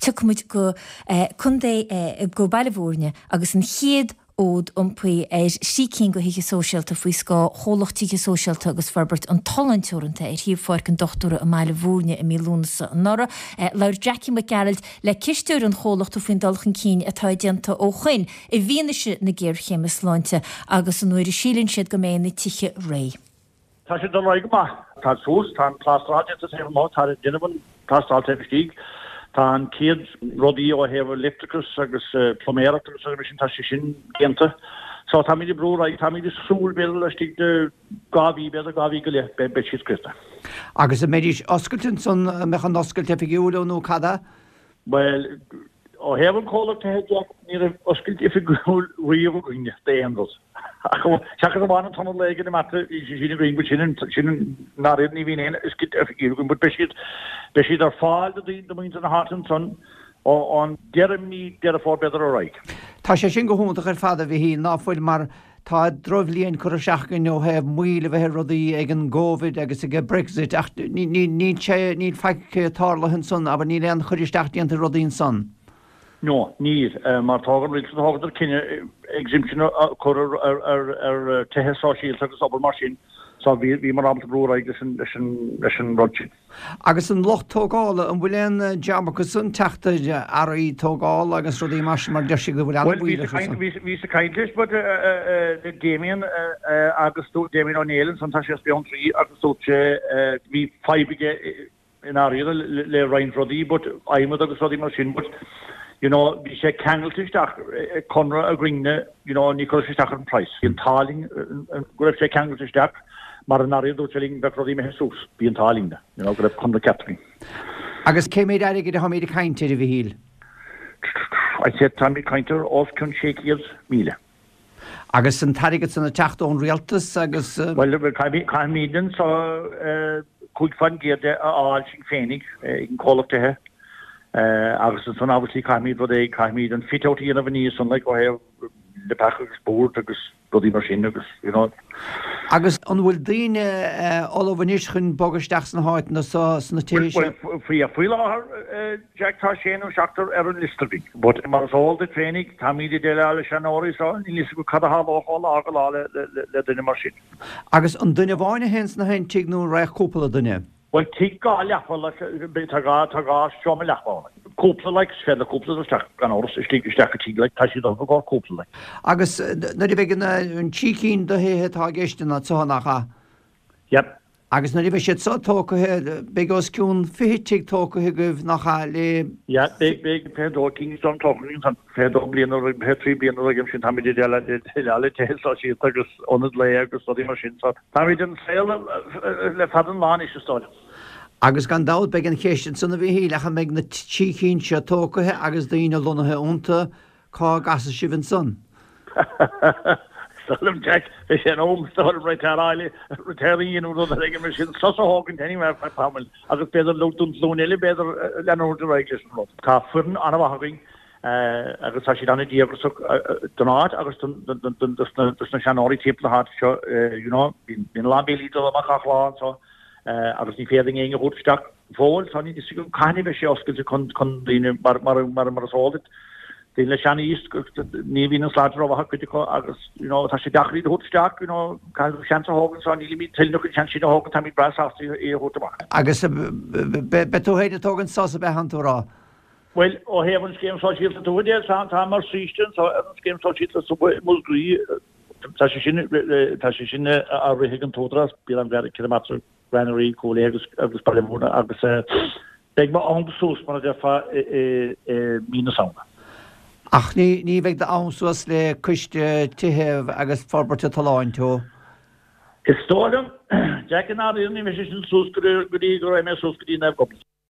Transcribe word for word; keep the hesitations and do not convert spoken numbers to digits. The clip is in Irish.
tucmuid go chundé go bailhórne agus an chéad ód umpuí ar sícinn go hiige sóisialta faoi sá chólachtíige sóisialta agus ferbert an talentúranta ar híomh fáir an dochtúra a meile bhórne i mílúnasa an nora. Lair Jackie McGarald le cisteúr an chólachta faoin dulchan cín atá déanta ó chuin i bhíanaise na ggéir chémas láinte agus an nuair i sílinn siad go ména tiche ré. Tá sé do raig ma. Tá sús, tá plástráide a sé má, tá dinneban plástráide stíg. Tá an céad rodí ó hefur electricus agus plomératus agus sin tá sé sin génta. So tá míidir brúra, tá míidir súlbil a stíg de gaví bed a gaví go le be siad Krista. Agus a méidir oscailtin son mechan oscailte figiúla nó cada? Well, ó hefur cólacht a headjack nír oscailte figiúl riomh gine, dé endros. Seachar am an tan le in mat sin ring sin sin náir ní hín is git figiúl bud be siad be siad ar fáil a dí do muint an hartan son ó an dearm ní dear fá beidir a raig. Tá sé sin go húnta ar fada bhí hí náfuil mar tá dromhlíonn chu seachgan nó hebh muile bheit rudaí ag an Covid agus ag Brexit ach ní sé ní feice tálahan son aber ní leon chuiristeachtaíonnta rudaín son. No, níl, mar tágan rit tágadar cinenne exemption chur ar tethe sáisiíil agus obair mar sin, so bhí mar am brúra agus an rodsin. Agus an locht tógála an bhfuilén deamachchas sun teachta araí tógáil agus rudí mar mar deisi go bhfuil an bhfuil. Ví a caiintis, but Damien agus Damien O'Neill san tá sé beon trí agus sé bhí feibige in áíad le rein rodí, but aimime agus rodí mar sin, but you know, vi sé kengeltisteach konra a grinne, you know, Nicolasisteach an price. Bhí an taling, goibh sé kengeltisteach, mar an ariad útseling be rodí me Jesus, bhí an taling, you know, goibh conra captring. Agus cé méid aige de ha méid a cainte a bhí híl? I said tamí cainter of cyn séciad míle. Agus an tarigad san a teachta ón rialtas agus... Well, caimíden so cúig fan géade a áil sin fénig in cólachtathe. Agus an san ábhatí caimíd rud é caimíd an fitótaí an a bhní san le go heh le pecha agus bór agus rudí mar sin agus, you know. Agus an bhfuil daoine olbhaníos chun bogasteach san háit na na tééis? Frí a fuil áthar Jack tá sé an seachtar ar an listerbí. But mar all the training tá míidir déile eile sean áirí sá, ní lís go cad a hábh áil ágal le duine mar sin. Agus an duine bháine hens na hen tí nó raich cúpla duine? Well, tí gá leachbhil tá gá tá gá seomma leachbhána. Cúpla le fé le cúpla isteach gan áras istí isteach a tí le tá si dá gá cúpla le. Agus na bh an tícín do héthe tá geistena tánacha? Yep. Agus na bh siad tócathe begás cún fihitíigh tócathe goibh nachcha le... Ja, be pedó Kingston tóchaín san pedó blianar he trí blianar agam sin tamid déile déile téá sí agus onad le agus dí mar sin sa. Tamid an saoil le fad an lán is stáil. Agus gan dáil be an chéistin sanna bhí hí lecha méid na tícín se tócathe agus daoine lonathe únta cá gasa sibhann son. Salam Jack, is an home started right at Isle, returning in order that I can machine such a hawk in anywhere for Pamel. As a better looked on slow nearly better than over the regulation. Kaffern, Anna Having, I was actually done a dear Donat, I was the Shanori tip the heart, you know, in Lambi to the Macahla, so I was fearing in a woodstock. Forward, so I need to kind of a show to continue Marmaras it. The Lashani East, Navy and Slater of a critical, you know, Tashi Dakri, the Hoodstock, you know, kind of Shansa Hogan, so I need to tell you, Chancy Hogan, Tammy Brass after a Hotama. Agus betóhéide tógan sása be hantará. Well, ó heaven game so she's to there, Sam or Seaston, so Evans game so she's so Musgree, Tashin, Tashin, a Rehagan Totras, Bilan Gary Kilometer, Granary, Cole, Agus, Agus Palamona, Agus, Big Ma on the source, one of their Minnesota. Ach ní ní bheith de ansuas le cuiste tithe agus forberte taláin tú. Is tódum, Jack an áí ní me sin súscurí go dí go mé súscurí na